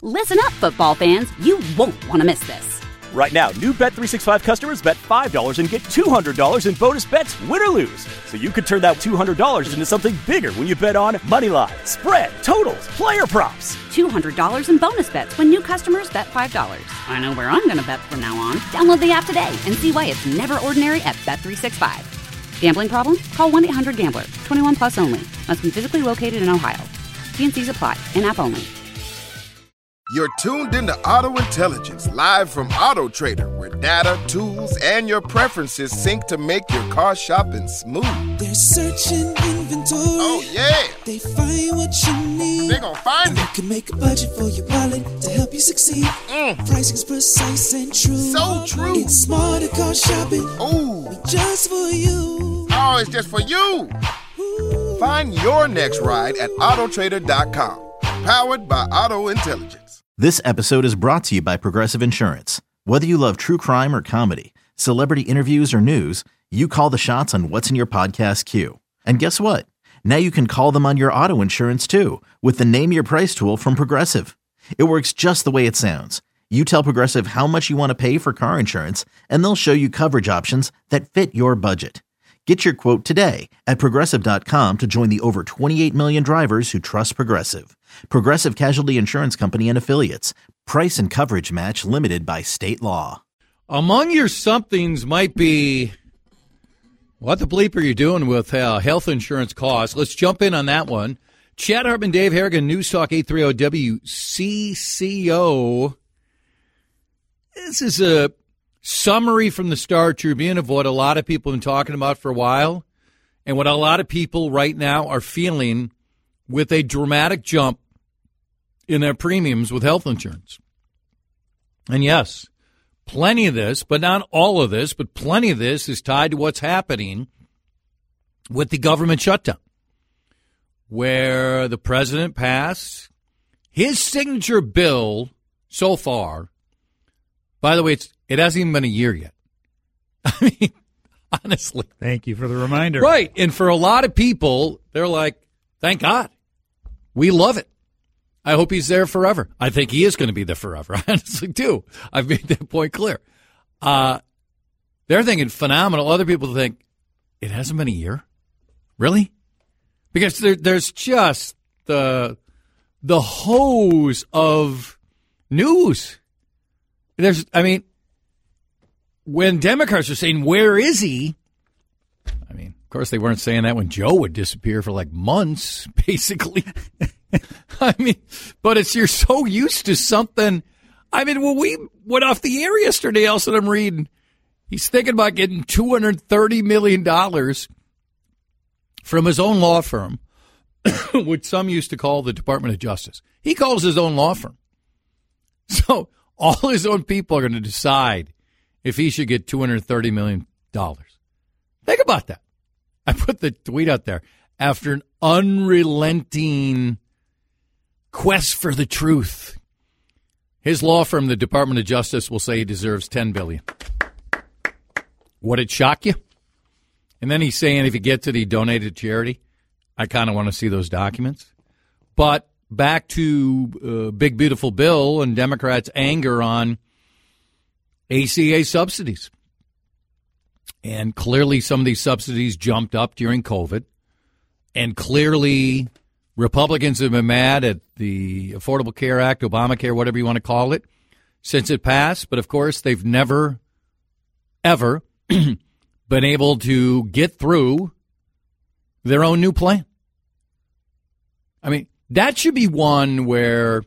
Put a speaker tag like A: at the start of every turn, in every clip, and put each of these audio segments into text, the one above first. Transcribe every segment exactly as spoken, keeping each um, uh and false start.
A: Listen up, football fans. You won't want to miss this.
B: Right now, new Bet three sixty-five customers bet five dollars and get two hundred dollars in bonus bets, win or lose. So you could turn that two hundred dollars into something bigger when you bet on money line, spread, totals, player props.
A: two hundred dollars in bonus bets when new customers bet five dollars. I know where I'm going to bet from now on. Download the app today and see why it's never ordinary at Bet three sixty-five. Gambling problem? Call one eight hundred gambler. twenty-one plus only. Must be physically located in Ohio. T and C's apply. In-app only.
C: You're tuned into Auto Intelligence, live from Auto Trader, where data, tools, and your preferences sync to make your car shopping smooth.
D: They're searching inventory.
C: Oh, yeah.
D: They find what you need.
C: They're gonna find
D: and
C: it.
D: They can make a budget for your wallet to help you succeed.
C: Mm.
D: Pricing's precise and true.
C: So true.
D: It's smarter car shopping.
C: Ooh.
D: Just for you.
C: Oh, it's just for you. Ooh. Find your next ride at auto trader dot com. Powered by Auto Intelligence.
E: This episode is brought to you by Progressive Insurance. Whether you love true crime or comedy, celebrity interviews or news, you call the shots on what's in your podcast queue. And guess what? Now you can call them on your auto insurance too with the Name Your Price tool from Progressive. It works just the way it sounds. You tell Progressive how much you want to pay for car insurance, and they'll show you coverage options that fit your budget. Get your quote today at Progressive dot com to join the over twenty-eight million drivers who trust Progressive. Progressive Casualty Insurance Company and Affiliates. Price and coverage match limited by state law.
F: Among your somethings might be, what the bleep are you doing with uh, health insurance costs? Let's jump in on that one. Chad Hartman, Dave Harrigan, News Talk eight thirty W C C O. This is a summary from the Star Tribune of what a lot of people have been talking about for a while and what a lot of people right now are feeling with a dramatic jump in their premiums with health insurance. And yes, plenty of this, but not all of this, but plenty of this is tied to what's happening with the government shutdown, where the president passed his signature bill so far. By the way, it's, it hasn't even been a year yet. I mean, honestly.
G: Thank you for the reminder.
F: Right. And for a lot of people, they're like, thank God. We love it. I hope he's there forever. I think he is going to be there forever. I honestly do. I've made that point clear. Uh, they're thinking phenomenal. Other people think, it hasn't been a year? Really? Because there, there's just the the hose of news. There's, I mean, when Democrats are saying, where is he? I mean, of course, they weren't saying that when Joe would disappear for like months, basically. I mean, but it's, you're so used to something. I mean, when we went off the air yesterday, else that I'm reading, he's thinking about getting two hundred thirty million dollars from his own law firm, which some used to call the Department of Justice. He calls his own law firm. So all his own people are going to decide if he should get two hundred thirty million dollars. Think about that. I put the tweet out there. After an unrelenting quest for the truth, his law firm, the Department of Justice, will say he deserves ten billion dollars. Would it shock you? And then he's saying if he gets it, he donated to charity. I kind of want to see those documents. But back to uh, Big Beautiful Bill and Democrats' anger on A C A subsidies. And clearly some of these subsidies jumped up during COVID. And clearly Republicans have been mad at the Affordable Care Act, Obamacare, whatever you want to call it, since it passed. But, of course, they've never, ever been able to get through their own new plan. I mean, that should be one where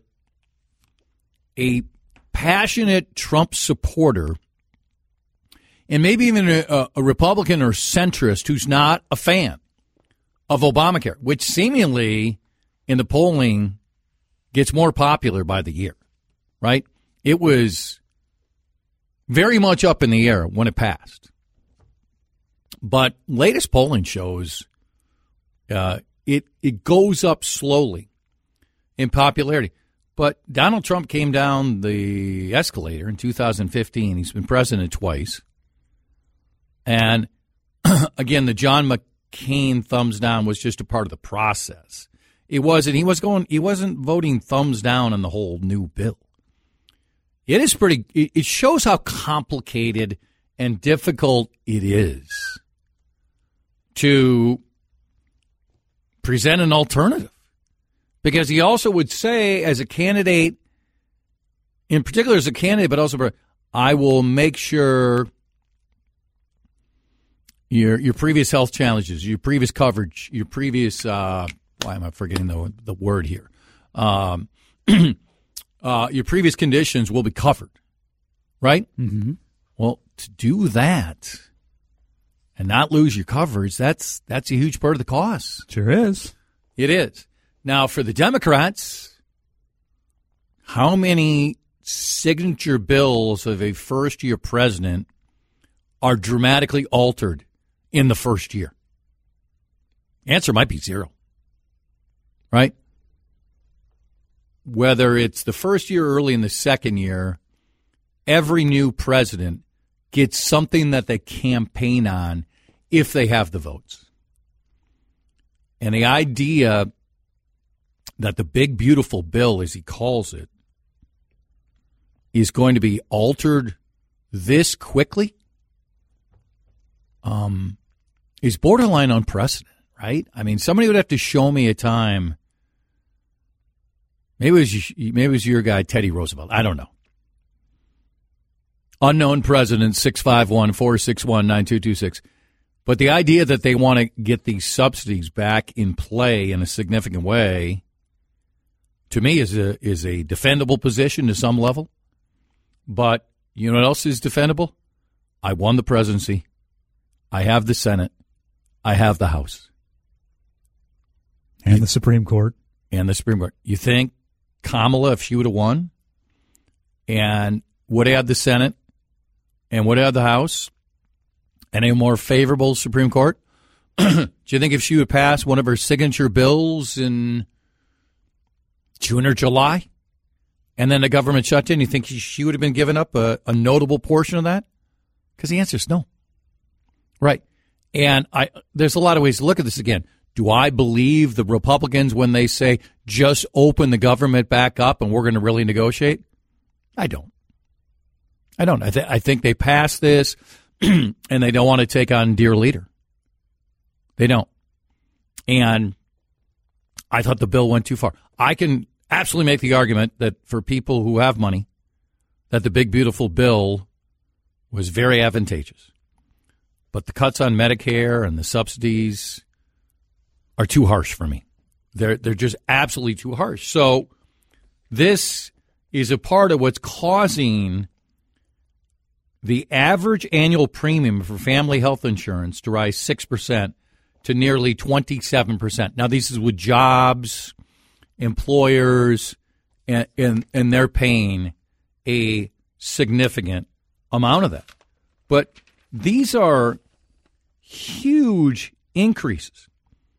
F: a passionate Trump supporter, and maybe even a, a Republican or centrist who's not a fan of Obamacare, which seemingly in the polling gets more popular by the year, right? It was very much up in the air when it passed. But latest polling shows uh, it it goes up slowly in popularity. But Donald Trump came down the escalator in two thousand fifteen. He's been president twice. And again, the John McCain thumbs down was just a part of the process. It wasn't. He was going. He wasn't voting thumbs down on the whole new bill. It is pretty. It shows how complicated and difficult it is to present an alternative, because he also would say, as a candidate, in particular as a candidate, but also, I will make sure your your previous health challenges, your previous coverage, your previous. Uh, why am I forgetting the the word here? Um, uh, your previous conditions will be covered, right?
G: Mm-hmm.
F: Well, to do that and not lose your coverage, that's that's a huge part of the cost.
G: Sure is.
F: It is. Now, for the Democrats, how many signature bills of a first-year president are dramatically altered in the first year? Answer might be zero, right? Whether it's the first year or early in the second year, every new president gets something that they campaign on if they have the votes. And the idea that the big, beautiful bill, as he calls it, is going to be altered this quickly um, is borderline unprecedented, right? I mean, somebody would have to show me a time. Maybe it was, maybe it was your guy, Teddy Roosevelt. I don't know. Unknown president, six five one, four six one, nine two two six. But the idea that they want to get these subsidies back in play in a significant way, to me, is a is a defendable position to some level. But you know what else is defendable? I won the presidency. I have the Senate. I have the House.
G: And
F: you,
G: the Supreme Court.
F: And the Supreme Court. You think Kamala, if she would have won and would have had the Senate and would have had the House and a more favorable Supreme Court, do you think if she would pass one of her signature bills in June or July and then the government shut down, you think she would have been given up a, a notable portion of that? Because the answer is no. Right. And I there's a lot of ways to look at this again. Do I believe the Republicans when they say just open the government back up and we're going to really negotiate? I don't. I don't. I, th- I think they passed this and they don't want to take on dear leader. They don't. And I thought the bill went too far. I can absolutely make the argument that for people who have money, that the big, beautiful bill was very advantageous. But the cuts on Medicare and the subsidies are too harsh for me. They're they're just absolutely too harsh. So this is a part of what's causing the average annual premium for family health insurance to rise six percent to nearly twenty-seven percent. Now, this is with jobs, employers, and, and, and they're paying a significant amount of that. But these are huge increases.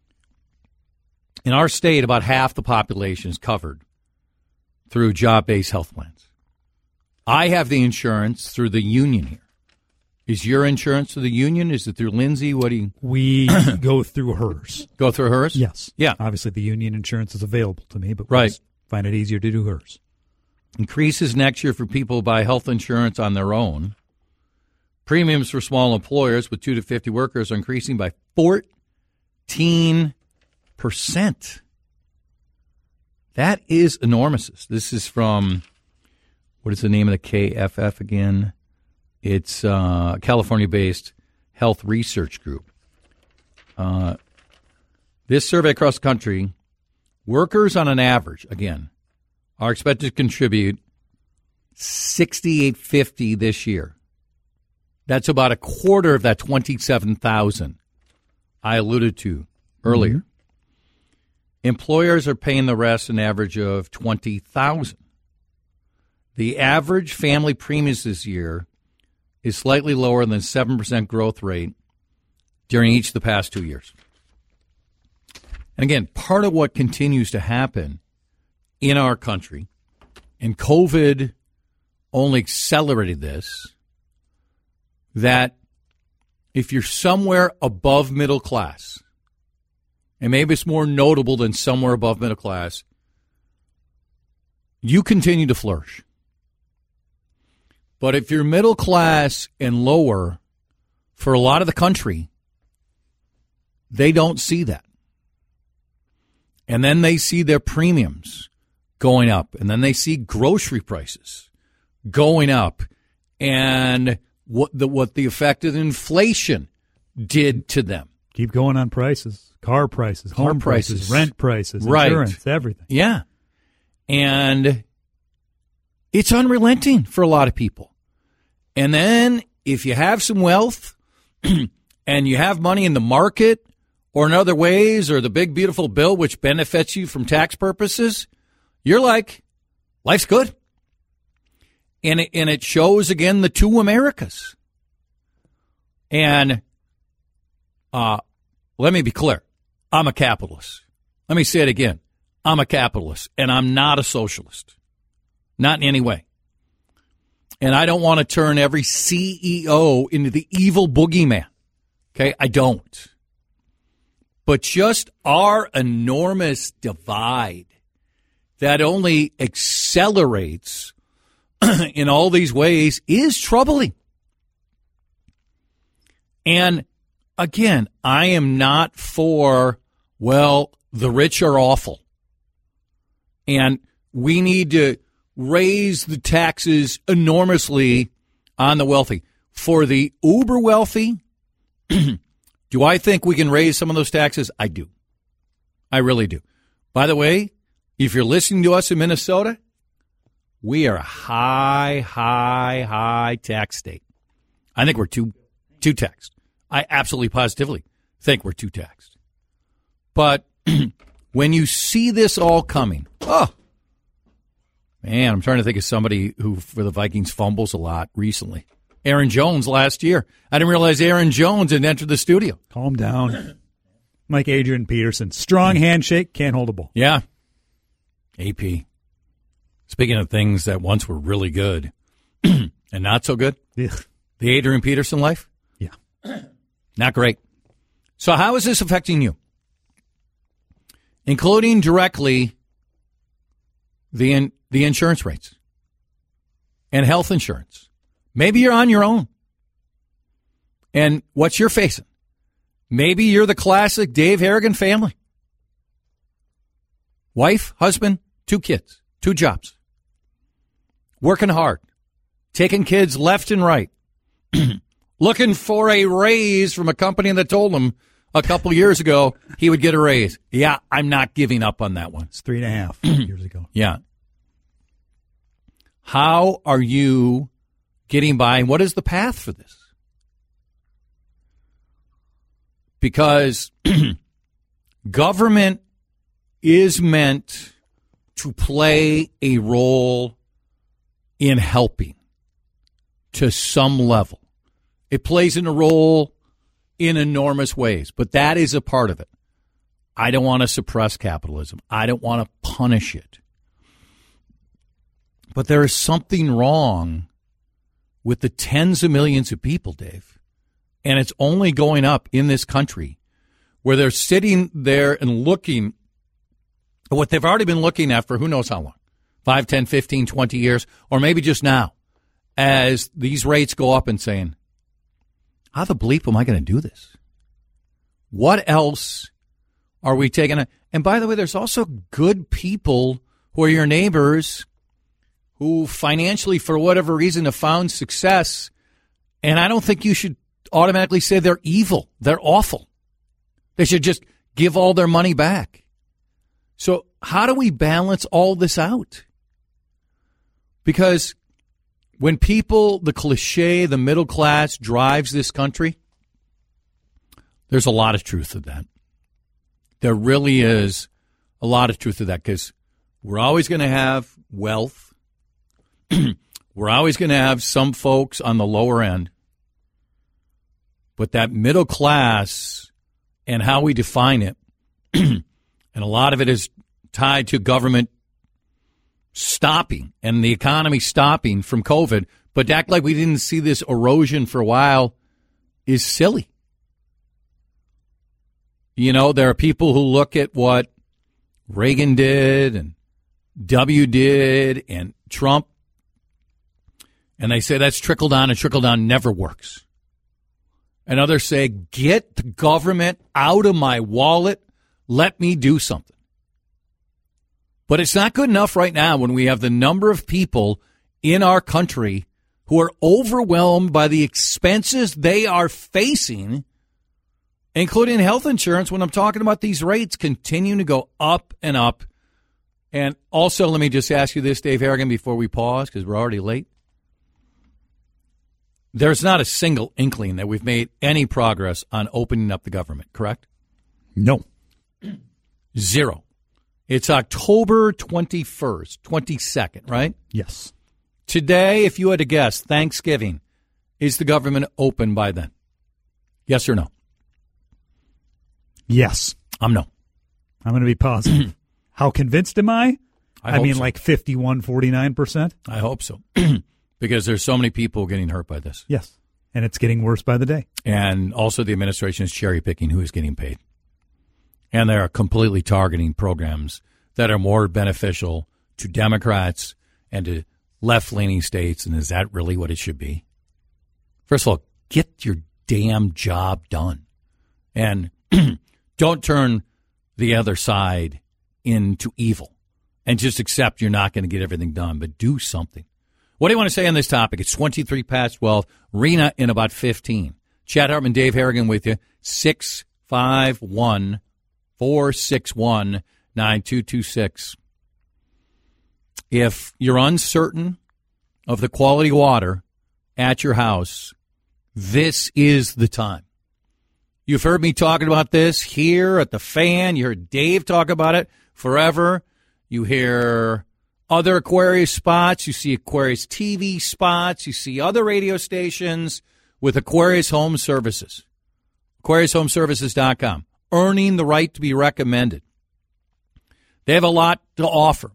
F: In our state, about half the population is covered through job-based health plans. I have the insurance through the union here. Is your insurance through the union? Is it through Lindsay? What do you?
G: We go through hers.
F: Go through hers?
G: Yes.
F: Yeah.
G: Obviously, the union insurance is available to me, but we
F: right.
G: just find it easier to do hers.
F: Increases next year for people who buy health insurance on their own. Premiums for small employers with two to fifty workers are increasing by fourteen percent. That is enormous. This is from, what is the name of the K F F again? It's uh, California-based health research group. Uh, this survey across the country, workers on an average, again, are expected to contribute sixty-eight fifty this year. That's about a quarter of that twenty-seven thousand I alluded to earlier. Mm-hmm. Employers are paying the rest an average of twenty thousand. The average family premiums this year is slightly lower than seven percent growth rate during each of the past two years. And again, part of what continues to happen in our country, and COVID only accelerated this, that if you're somewhere above middle class, and maybe it's more notable than somewhere above middle class, you continue to flourish. But if you're middle class and lower, for a lot of the country, they don't see that. And then they see their premiums going up, and then they see grocery prices going up, and what the what the effect of inflation did to them.
G: Keep going on prices, car prices,
F: Car
G: home prices,
F: prices.
G: rent prices,
F: Right.
G: insurance, everything.
F: Yeah. And it's unrelenting for a lot of people. And then if you have some wealth and you have money in the market or in other ways, or the big, beautiful bill, which benefits you from tax purposes, you're like, life's good. And it, and it shows, again, the two Americas. And uh, let me be clear. I'm a capitalist. Let me say it again. I'm a capitalist, and I'm not a socialist. Not in any way. And I don't want to turn every C E O into the evil boogeyman. Okay? I don't. But just our enormous divide that only accelerates in all these ways is troubling. And again, I am not for, well, the rich are awful. And we need to raise the taxes enormously on the wealthy. For the uber wealthy, do I think we can raise some of those taxes? I do. I really do. By the way, if you're listening to us in Minnesota, we are a high, high, high tax state. I think we're too, too taxed. I absolutely positively think we're too taxed. But when you see this all coming, oh, man, I'm trying to think of somebody who, for the Vikings, fumbles a lot recently. Aaron Jones last year. I didn't realize Aaron Jones had entered the studio.
G: Calm down. Mike Adrian Peterson. Strong handshake, can't hold a ball.
F: Yeah. A P. Speaking of things that once were really good and not so good,
G: Yeah.
F: the Adrian Peterson life,
G: Yeah.
F: not great. So how is this affecting you? Including directly the in, the insurance rates and health insurance. Maybe you're on your own. And what you're facing, maybe you're the classic Dave Harrigan family. Wife, husband, two kids, two jobs. Working hard, taking kids left and right, looking for a raise from a company that told him a couple years ago he would get a raise. Yeah, I'm not giving up on that one.
G: It's three and a half years ago.
F: Yeah. How are you getting by, and what is the path for this? Because government is meant to play a role in helping to some level. It plays in a role in enormous ways, but that is a part of it. I don't want to suppress capitalism. I don't want to punish it. But there is something wrong with the tens of millions of people, Dave, and it's only going up in this country, where they're sitting there and looking at what they've already been looking at for who knows how long, five, ten, fifteen, twenty years, or maybe just now, as these rates go up and saying, how the bleep am I going to do this? What else are we taking? And by the way, there's also good people who are your neighbors who financially, for whatever reason, have found success. And I don't think you should automatically say they're evil. They're awful. They should just give all their money back. So how do we balance all this out? Because when people, the cliche, the middle class drives this country, there's a lot of truth to that. There really is a lot of truth to that, because we're always going to have wealth. We're always going to have some folks on the lower end. But that middle class and how we define it, and a lot of it is tied to government stopping and the economy stopping from COVID, but to act like we didn't see this erosion for a while is silly. You know, there are people who look at what Reagan did and W did and Trump, and they say that's trickle down, and trickle down never works. And others say, get the government out of my wallet. Let me do something. But it's not good enough right now when we have the number of people in our country who are overwhelmed by the expenses they are facing, including health insurance, when I'm talking about these rates continuing to go up and up. And also, let me just ask you this, Dave Harrigan, before we pause, because we're already late. There's not a single inkling that we've made any progress on opening up the government, correct?
G: No.
F: Zero. It's October twenty-first, twenty-second, right?
G: Yes.
F: Today, if you had to guess, Thanksgiving, is the government open by then? Yes or no?
G: Yes.
F: I'm no.
G: I'm going to be positive. How convinced am I?
F: I,
G: I,
F: hope
G: mean,
F: so.
G: like fifty-one, forty-nine percent?
F: I hope so. Because there's so many people getting hurt by this.
G: Yes. And it's getting worse by the day.
F: And also the administration is cherry picking who is getting paid. And they're completely targeting programs that are more beneficial to Democrats and to left-leaning states. And is that really what it should be? First of all, get your damn job done. And don't turn the other side into evil and just accept you're not going to get everything done, but do something. What do you want to say on this topic? It's twenty-three past twelve. Rena in about fifteen. Chad Hartman, Dave Harrigan with you. six five one, four six one, nine two two six. If you're uncertain of the quality of water at your house, this is the time. You've heard me talking about this here at the Fan. You heard Dave talk about it forever. You hear other Aquarius spots. You see Aquarius T V spots. You see other radio stations with Aquarius Home Services. Aquarius Home Services dot com. Earning the right to be recommended. They have a lot to offer,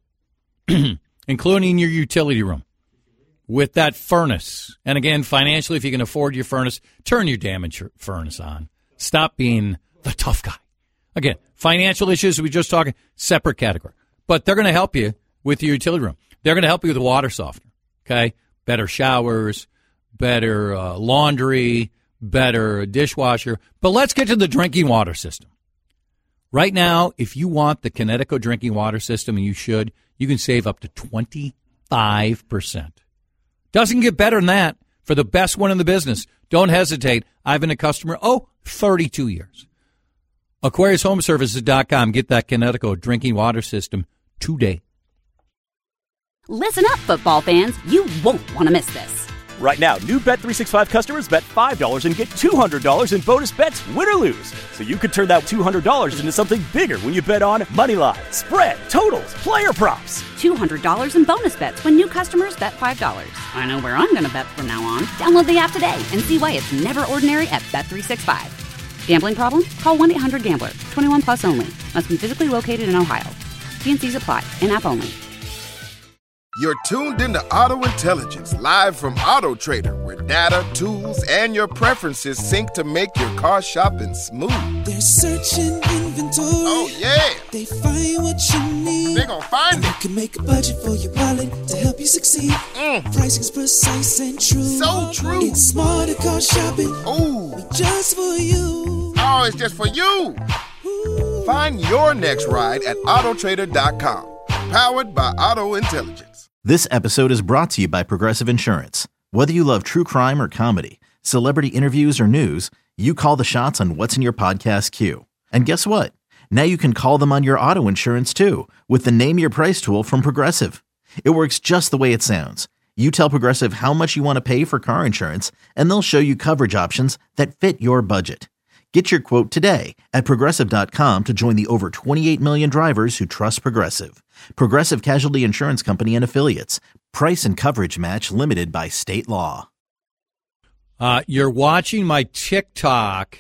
F: including your utility room with that furnace. And again, financially, if you can afford your furnace, turn your damn insur- furnace on. Stop being the tough guy. Again, financial issues, we just talking, separate category. But they're going to help you with your utility room. They're going to help you with the water softener, okay? Better showers, better uh, laundry, better dishwasher. But let's get to the drinking water system. Right now, if you want the Connecticut drinking water system, and you should, you can save up to twenty-five percent. Doesn't get better than that for the best one in the business. Don't hesitate. I've been a customer, oh, thirty-two years. Aquarius Home Services dot com. Get that Connecticut drinking water system today.
A: Listen up, football fans. You won't want to miss this.
B: Right now, new Bet three sixty-five customers bet five dollars and get two hundred dollars in bonus bets, win or lose. So you could turn that two hundred dollars into something bigger when you bet on Moneyline, spread, totals, player props.
A: two hundred dollars in bonus bets when new customers bet five dollars. I know where I'm going to bet from now on. Download the app today and see why it's never ordinary at Bet three sixty-five. Gambling problem? Call one eight hundred gambler. twenty-one plus only. Must be physically located in Ohio. T and C's apply. In-app only.
C: You're tuned into Auto Intelligence, live from Auto Trader, where data, tools, and your preferences sync to make your car shopping smooth.
D: They're searching inventory.
C: Oh, yeah.
D: They find what you need.
C: They gon' find
D: You
C: it.
D: can make a budget for your wallet to help you succeed.
C: Mm.
D: Pricing's precise and true.
C: So true.
D: It's smarter car shopping.
C: Ooh.
D: Just for you.
C: Oh, it's just for you.
D: Ooh.
C: Find your next ride at Auto Trader dot com. Powered by Auto Intelligence.
E: This episode is brought to you by Progressive Insurance. Whether you love true crime or comedy, celebrity interviews or news, you call the shots on what's in your podcast queue. And guess what? Now you can call them on your auto insurance too with the Name Your Price tool from Progressive. It works just the way it sounds. You tell Progressive how much you want to pay for car insurance, and they'll show you coverage options that fit your budget. Get your quote today at Progressive dot com to join the over twenty-eight million drivers who trust Progressive. Progressive Casualty Insurance Company and Affiliates. Price and coverage match limited by state law.
F: Uh, you're watching my TikTok,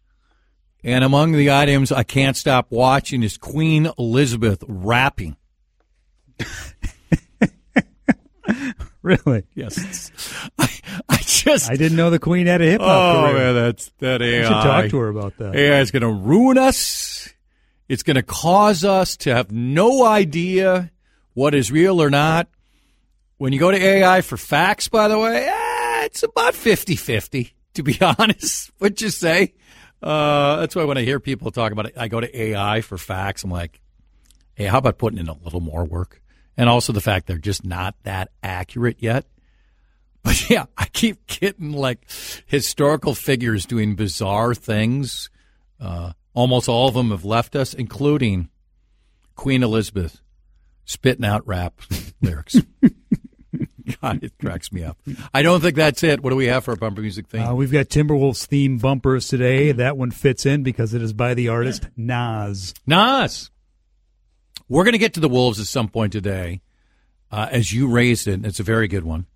F: and among the items I can't stop watching is Queen Elizabeth rapping.
G: Really?
F: Yes. I, I just, just
G: I didn't know the Queen had a hip hop
F: oh
G: career.
F: man, that's that A I.
G: I should talk to her about that.
F: A I is going to ruin us. It's going to cause us to have no idea what is real or not. When you go to A I for facts, by the way, eh, it's about fifty-fifty, to be honest. What'd you say? Uh, that's why when I hear people talk about it, I go to A I for facts. I'm like, hey, how about putting in a little more work? And also the fact they're just not that accurate yet. But, yeah, I keep getting, like, historical figures doing bizarre things. Uh, almost all of them have left us, including Queen Elizabeth spitting out rap lyrics. God, it cracks me up. I don't think that's it. What do we have for our bumper music theme?
G: Uh, we've got Timberwolves theme bumpers today. That one fits in because it is by the artist Nas.
F: Nas. We're going to get to the Wolves at some point today. Uh, as you raised it, and it's a very good one.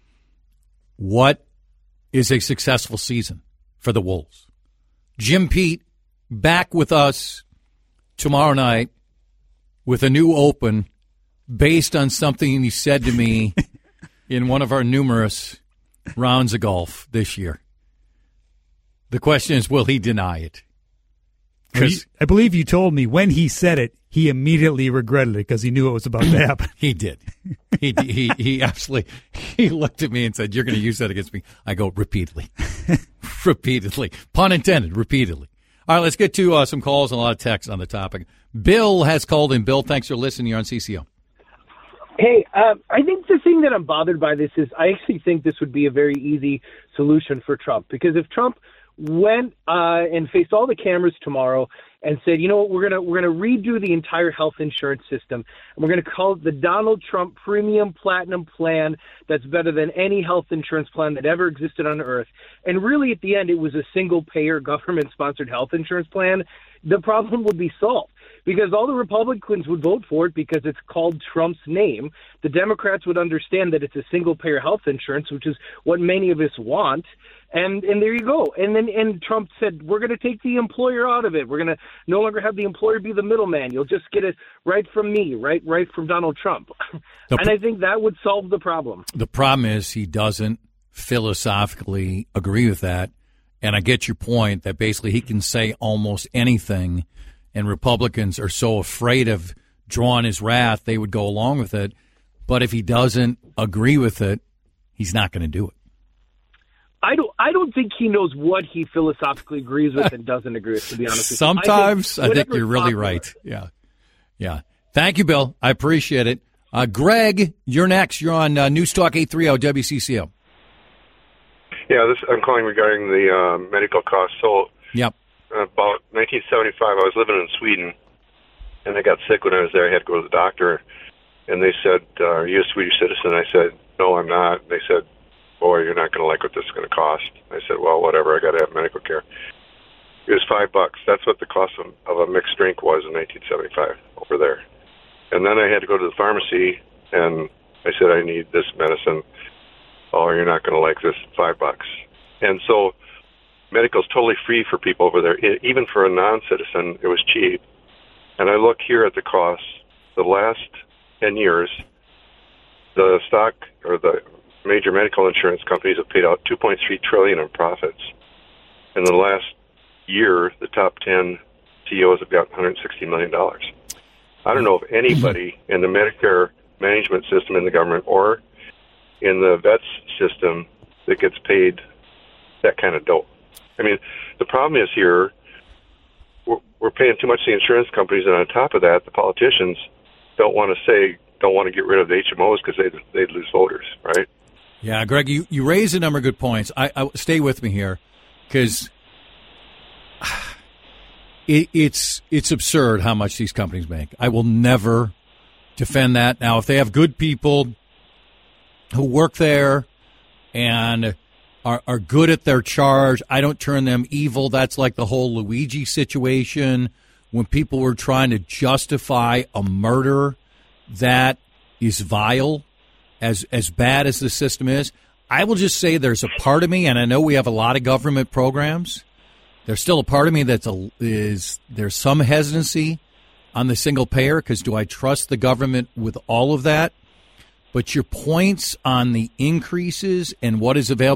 F: What is a successful season for the Wolves? Jim Pete back with us tomorrow night with a new open based on something he said to me in one of our numerous rounds of golf this year. The question is, will he deny it?
G: Because I believe you told me when he said it, he immediately regretted it because he knew it was about to happen.
F: He did. He he he absolutely. He looked at me and said, "You're going to use that against me." I go repeatedly, repeatedly, pun intended, repeatedly. All right, let's get to uh, some calls and a lot of texts on the topic. Bill has called in. Bill, thanks for listening. You're on C C O.
H: Hey, uh, I think the thing that I'm bothered by this is I actually think this would be a very easy solution for Trump, because if Trump went uh, and faced all the cameras tomorrow and said, you know what, we're gonna we're gonna redo the entire health insurance system, and we're gonna call it the Donald Trump Premium Platinum Plan that's better than any health insurance plan that ever existed on Earth, and really at the end it was a single payer government sponsored health insurance plan, the problem would be solved. Because all the Republicans would vote for it because it's called Trump's name. The Democrats would understand that it's a single-payer health insurance, which is what many of us want. And and there you go. And then and Trump said, we're going to take the employer out of it. We're going to no longer have the employer be the middleman. You'll just get it right from me, right, right from Donald Trump.
F: The
H: and I think that would solve the problem.
F: The problem is he doesn't philosophically agree with that. And I get your point that basically he can say almost anything, and Republicans are so afraid of drawing his wrath, they would go along with it. But if he doesn't agree with it, he's not going to do it.
H: I don't. I don't think he knows what he philosophically agrees with and doesn't agree with. To be honest, with
F: sometimes
H: you. I think,
F: I think you're really
H: popular.
F: right. Yeah, yeah. Thank you, Bill. I appreciate it. Uh, Greg, you're next. You're on uh, News Talk eight thirty W C C O.
I: Yeah, this I'm calling regarding the uh, medical costs. So,
F: yep.
I: About nineteen seventy-five, I was living in Sweden, and I got sick when I was there. I had to go to the doctor, and they said, uh, "Are you a Swedish citizen?" I said, "No, I'm not." They said, "Boy, you're not going to like what this is going to cost." I said, "Well, whatever. I got to have medical care." It was five bucks. That's what the cost of, of a mixed drink was in nineteen seventy-five over there. And then I had to go to the pharmacy, and I said, "I need this medicine." "Oh, you're not going to like this. Five bucks." And so medical's totally free for people over there. It, even for a non-citizen, it was cheap. And I look here at the costs. The last ten years, the stock or the major medical insurance companies have paid out two point three trillion dollars in profits. In the last year, the top ten C E Os have got one hundred sixty million dollars. I don't know of anybody in the Medicare management system in the government or in the vets system that gets paid that kind of dough. I mean, the problem is here, we're, we're paying too much to the insurance companies, and on top of that, the politicians don't want to say, don't want to get rid of the H M Os because they'd, they'd lose voters, right?
F: Yeah, Greg, you, you raise a number of good points. I, I stay with me here because it, it's it's absurd how much these companies make. I will never defend that. Now, if they have good people who work there and are, are good at their charge, I don't turn them evil. That's like the whole Luigi situation when people were trying to justify a murder. That is vile. As as bad as the system is, I will just say there's a part of me, and I know we have a lot of government programs, there's still a part of me that's a, is there's some hesitancy on the single payer because do I trust the government with all of that? But your points on the increases and what is available,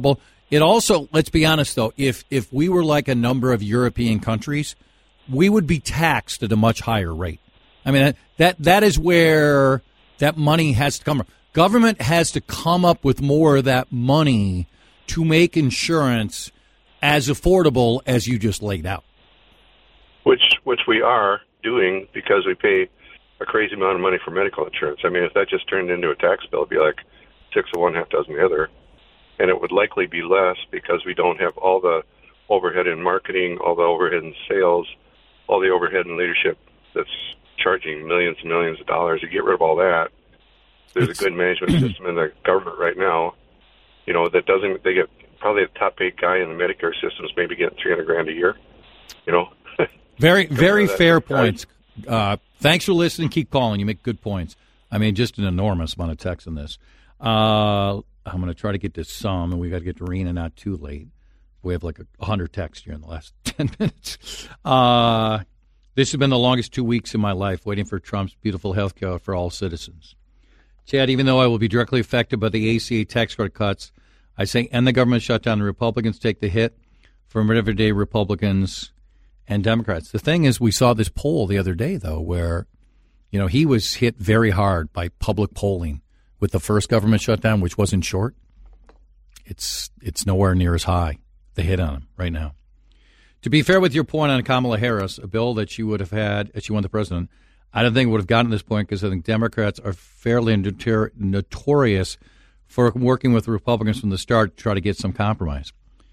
F: It also, let's be honest, though, if if we were like a number of European countries, we would be taxed at a much higher rate. I mean, that that is where that money has to come from. Government has to come up with more of that money to make insurance as affordable as you just laid out.
I: Which which we are doing because we pay a crazy amount of money for medical insurance. I mean, if that just turned into a tax bill, it'd be like six of one, half dozen the other. And it would likely be less because we don't have all the overhead in marketing, all the overhead in sales, all the overhead in leadership that's charging millions and millions of dollars. You get rid of all that. There's it's, a good management system in the government right now, you know, that doesn't, they get probably the top paid guy in the Medicare system is maybe getting three hundred grand a year, you know.
F: Very, very fair points. Uh, thanks for listening. Keep calling. You make good points. I mean, just an enormous amount of text in this. Uh, I'm going to try to get to some, and we got to get to Rena not too late. We have like a hundred texts here in the last ten minutes. Uh, this has been the longest two weeks in my life, waiting for Trump's beautiful health care for all citizens. Chad, even though I will be directly affected by the A C A tax credit cuts, I say end the government shutdown. The Republicans take the hit from everyday Republicans and Democrats. The thing is, we saw this poll the other day, though, where, you know, he was hit very hard by public polling with the first government shutdown, which wasn't short. It's it's nowhere near as high, the hit on him right now. To be fair with your point on Kamala Harris, a bill that she would have had if she won the president, I don't think it would have gotten to this point because I think Democrats are fairly notor- notorious for working with Republicans from the start to try to get some compromise.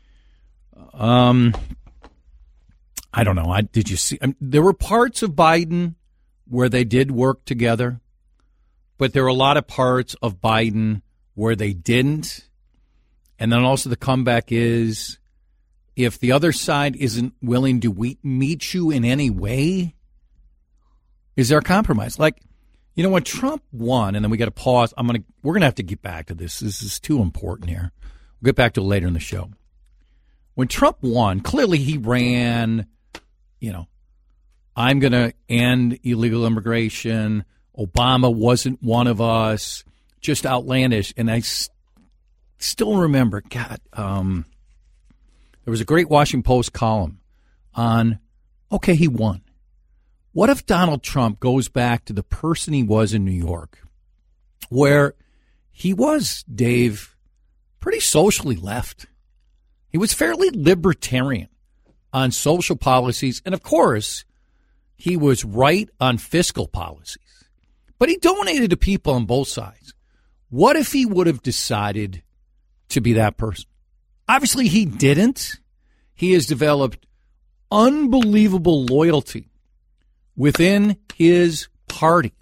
F: Um, I don't know. I did you see? I mean, there were parts of Biden where they did work together, but there were a lot of parts of Biden where they didn't. And then also the comeback is if the other side isn't willing to we- meet you in any way, is there a compromise? Like, you know, when Trump won, and then we got to pause. I'm gonna we're gonna have to get back to this. This is too important here. We'll get back to it later in the show. When Trump won, clearly he ran, you know, I'm going to end illegal immigration. Obama wasn't one of us. Just outlandish. And I s- still remember, God, um, there was a great Washington Post column on, okay, he won. What if Donald Trump goes back to the person he was in New York, where he was, Dave, pretty socially left. He was fairly libertarian on social policies. And, of course, he was right on fiscal policies. But he donated to people on both sides. What if he would have decided to be that person? Obviously, he didn't. He has developed unbelievable loyalty within his party.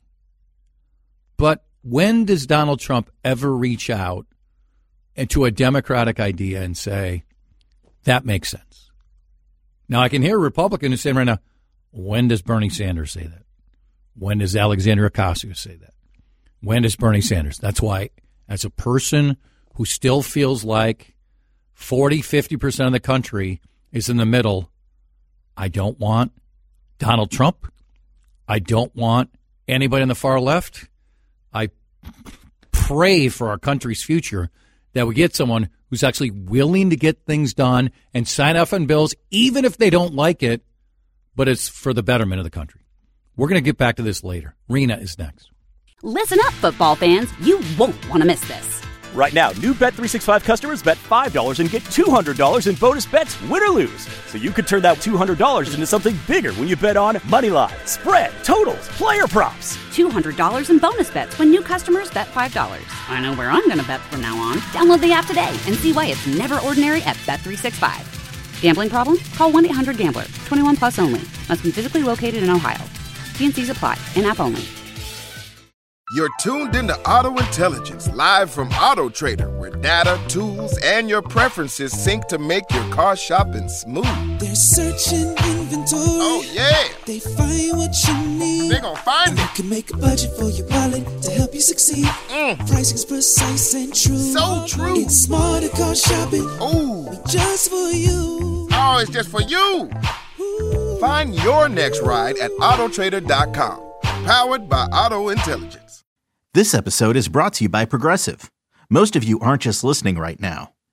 F: But when does Donald Trump ever reach out to a Democratic idea and say, that makes sense? Now, I can hear a Republican who's saying right now, when does Bernie Sanders say that? When does Alexandria Ocasio say that? When does Bernie Sanders? That's why, as a person who still feels like forty, fifty percent of the country is in the middle, I don't want Donald Trump. I don't want anybody on the far left. I pray for our country's future that we get someone who's actually willing to get things done and sign off on bills, even if they don't like it, but it's for the betterment of the country. We're going to get back to this later. Rena is next.
A: Listen up, football fans. You won't want to miss this.
B: Right now, new Bet three sixty-five customers bet five dollars and get two hundred dollars in bonus bets, win or lose. So you could turn that two hundred dollars into something bigger when you bet on Moneyline, spread, totals, player props.
A: two hundred dollars in bonus bets when new customers bet five dollars. I know where I'm going to bet from now on. Download the app today and see why it's never ordinary at Bet three sixty-five. Gambling problem? Call one eight hundred gambler. twenty-one plus only. Must be physically located in Ohio. T and C's apply. In-app only.
C: You're tuned into Auto Intelligence, live from Auto Trader, where data, tools, and your preferences sync to make your car shopping smooth.
D: They're searching inventory.
C: Oh, yeah.
D: They find what you need.
C: They're gonna find
D: and
C: it.
D: You can make a budget for your wallet to help you succeed.
C: Mm.
D: Pricing's precise and true.
C: So true.
D: It's smarter car shopping.
C: Ooh.
D: Just for you.
C: Oh, it's just for you. Ooh. Find your next ride at auto trader dot com. Powered by Auto Intelligence.
E: This episode is brought to you by Progressive. Most of you aren't just listening right now.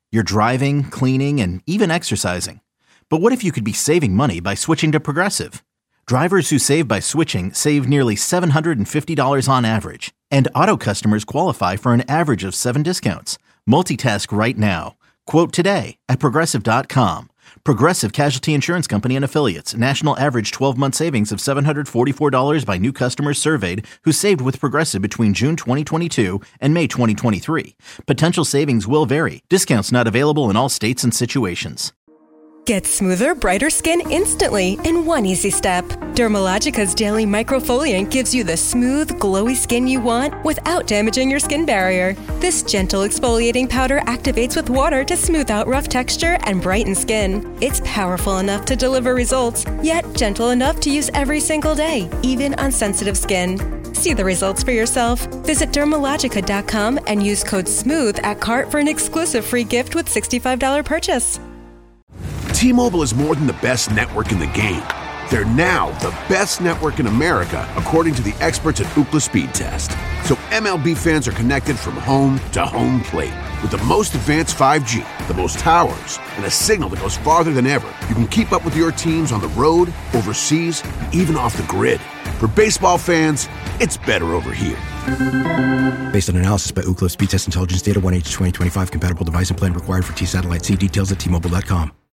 E: You're driving, cleaning, and even exercising. But what if you could be saving money by switching to Progressive? Drivers who save by switching save nearly seven hundred fifty dollars on average. And auto customers qualify for an average of seven discounts. Multitask right now. Quote today at Progressive dot com. Progressive Casualty Insurance Company and Affiliates. National average twelve-month savings of seven hundred forty-four dollars by new customers surveyed who saved with Progressive between June twenty twenty-two and May twenty twenty-three. Potential savings will vary. Discounts not available in all states and situations.
J: Get smoother, brighter skin instantly in one easy step. Dermalogica's Daily Microfoliant gives you the smooth, glowy skin you want without damaging your skin barrier. This gentle exfoliating powder activates with water to smooth out rough texture and brighten skin. It's powerful enough to deliver results, yet gentle enough to use every single day, even on sensitive skin. See the results for yourself. Visit Dermalogica dot com and use code SMOOTH at cart for an exclusive free gift with sixty-five dollars purchase.
K: T-Mobile is more than the best network in the game. They're now the best network in America, according to the experts at Ookla Speed Test. So M L B fans are connected from home to home plate. With the most advanced five G, the most towers, and a signal that goes farther than ever, you can keep up with your teams on the road, overseas, and even off the grid. For baseball fans, it's better over here.
L: Based on analysis by Ookla Speed Test Intelligence Data one H twenty twenty-five compatible device and plan required for T-Satellite. See details at T Mobile dot com.